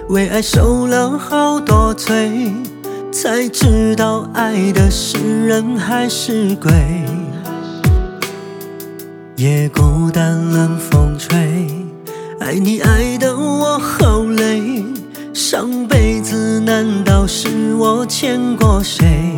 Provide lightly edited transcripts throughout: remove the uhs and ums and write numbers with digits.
为爱受了好多罪，才知道爱的是人还是鬼。夜孤单冷风吹，爱你爱得我好累，上辈子难道是我欠过谁？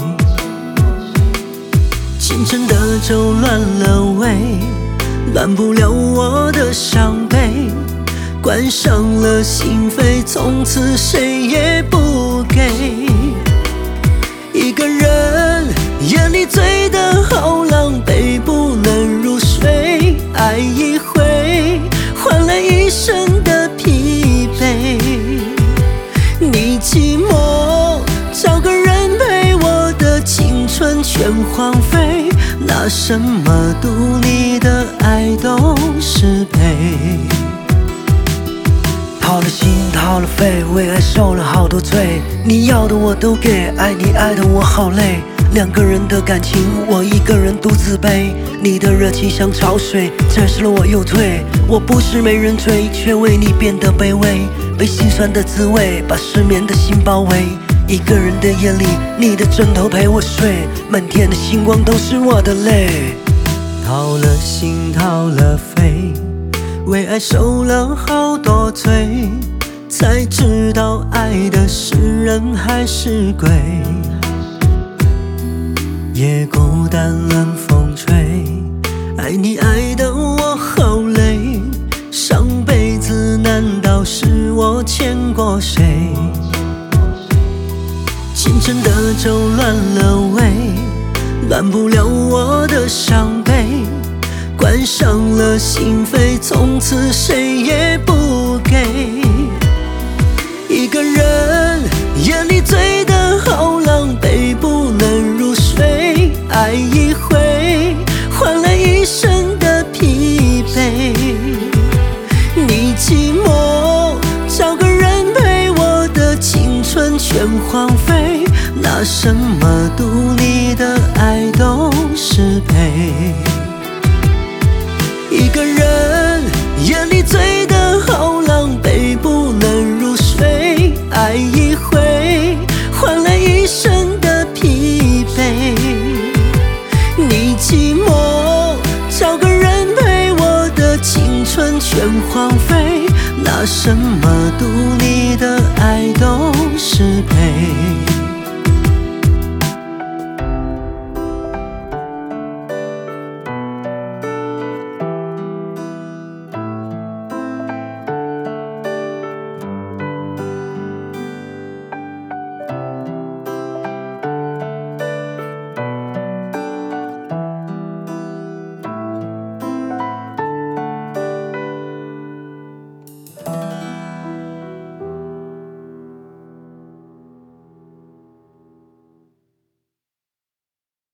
清晨的粥乱了胃，乱不了我的伤悲，关上了心扉，从此谁也不给。一个人眼里醉得好狼狈，不能入睡，爱一回换来一生的疲惫。你寂寞找个人陪，我的青春全荒废，拿什么赌你的爱都是赔。 掏了心掏了肺，为爱受了好多罪，你要的我都给，爱你爱的我好累。两个人的感情，我一个人独自背，你的热情像潮水，沾湿了我又退。我不是没人追，却为你变得卑微，被心酸的滋味把失眠的心包围。一个人的夜里，你的枕头陪我睡，满天的星光都是我的泪。 掏了心掏了肺，为爱受了好多罪，才知道爱的是人还是鬼。夜孤单冷风吹，爱你爱得我好累，上辈子难道是我欠过谁？清晨的粥乱了胃，乱不了我的伤悲，关上了心扉，从此谁也不给。一个人眼里醉得好狼狈，不能入睡，爱一回换来一生的疲惫。你寂寞找个人陪，我的青春全荒废，拿什么赌你的爱都是赔。一个人眼里醉得好狼狈，不能入睡，爱一回换来一生的疲惫。你寂寞找个人陪，我的青春全荒废，拿什么赌你的爱都是赔。